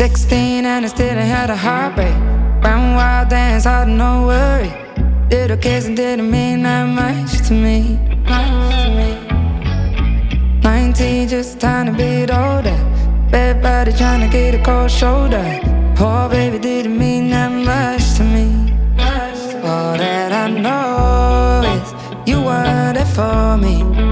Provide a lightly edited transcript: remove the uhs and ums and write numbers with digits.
16 and I still ain't had a heartbreak. Round wild dance, hard no worry. Little kissing didn't mean that much to me. 19, just time to be older. Bad body trying to get a cold shoulder. Poor baby didn't mean that much to me. All that I know is you were there for me.